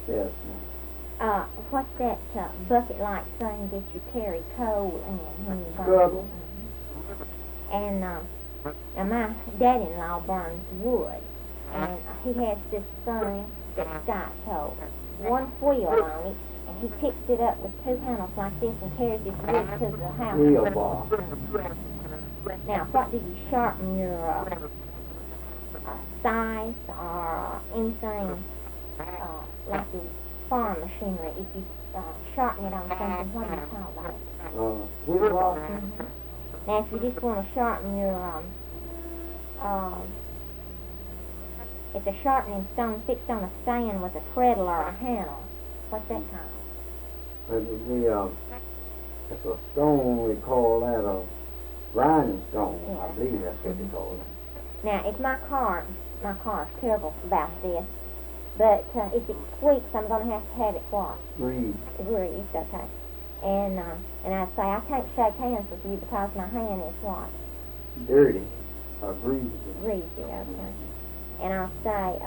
Yes. What's that bucket-like thing that you carry coal in when you burn? Scrubble. And now my dad-in-law burns wood, and he has this thing that's got one wheel on it, and he picks it up with two handles like this and carries this wood to the house. Wheel bar. Now, what do you sharpen your scythe or anything like your farm machinery? If you sharpen it on something, what do you call that? Wheel bar? Mm-hmm. Now, if you just want to sharpen your it's a sharpening stone fixed on a stand with a treadle or a handle. What's that called? It would be it's a stone, we call that a grinding stone. Yeah. I believe that's what they call it. Now, if my car's terrible about this, but if it squeaks, I'm going to have it what? Greased. Greased, okay. And I'd say I can't shake hands with you because my hand is what? Dirty. Or greasy. Greasy, okay. And I'll say,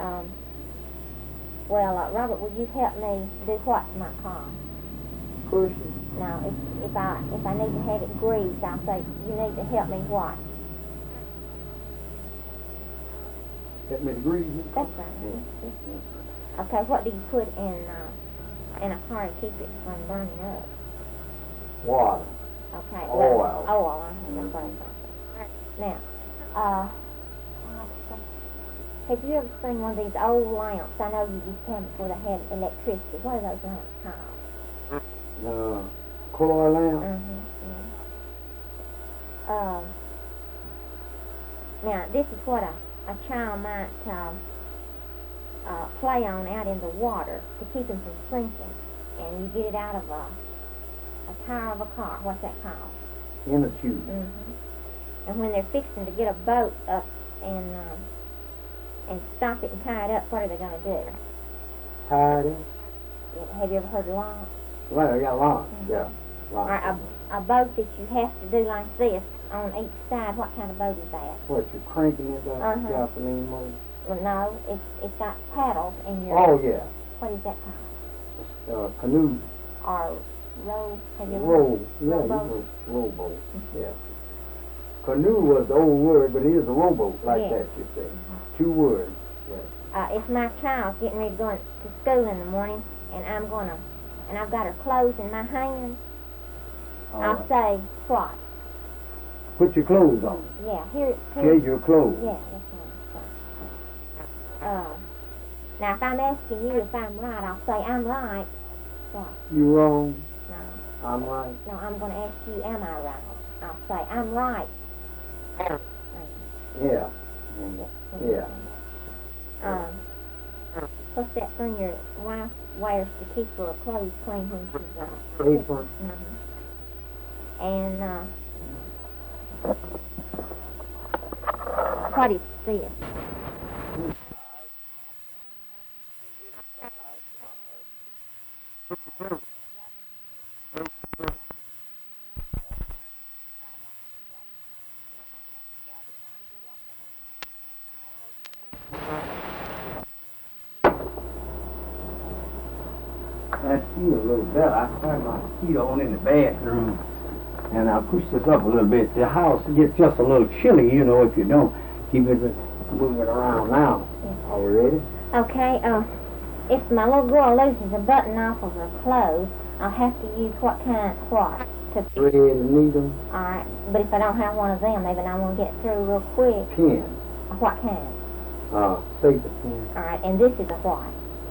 Robert, will you help me do what to my car? Push it. Now, if I need to have it greased, I'll say, you need to help me what? Help me to grease it. That's right. Yeah. Okay, what do you put in a car to keep it from burning up? Water. Okay. Oil. Oil. Mm-hmm. Now, have you ever seen one of these old lamps? I know you used to have them before they had electricity. What are those lamps called? Color lamp. Mm-hmm. Yeah. Now, this is what a child might play on out in the water to keep him from sinking. And you get it out of a tire of a car. What's that called? In a tube. Mm-hmm. And when they're fixing to get a boat up and stop it and tie it up, what are they going to do? Tie it. Have you ever heard of launch? Well, yeah, launch. Mm-hmm. Yeah. All right, a boat that you have to do like this on each side. What kind of boat is that? What, you're cranking it up? Uh-huh. Gasoline motor? Well, no, it's got paddles in your... Oh, yeah. What is that called? Canoe. Or row? Have you ever Row. heard? Yeah, Rowboat? rowboat. Yeah. Canoe was the old word, but it is a rowboat like that, you say. Mm-hmm. 2 words. Yeah. If my child's getting ready to go to school in the morning, and I've got her clothes in my hand, I'll say, what? Put your clothes on. Yeah, here's Your clothes. Yeah, that's right. Now, if I'm asking you if I'm right, I'll say I'm right. What? You wrong. No. I'm right. No, I'm going to ask you, am I right? I'll say, I'm right. Yeah. Yeah. What's that thing your wife wears to keep her clothes clean when she's Apron. Mm-hmm. And what is this? I feel a little better. I turned my heat on in the bathroom, and I pushed this up a little bit. The house gets just a little chilly, you know, if you don't keep it moving around now. Yeah. Are we ready? Okay, if my little girl loses a button off of her clothes, I'll have to use what? To Thread and needle. Alright, but if I don't have one of them, maybe I want to get through real quick. Pen. What kind? Safety pen. Alright, and this is a what?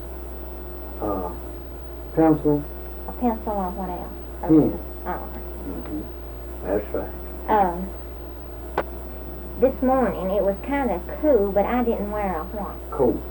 Pencil. A pencil or what else? Pen. Alright. Mm-hmm. That's right. This morning it was kind of cool, but I didn't wear a what? Coat.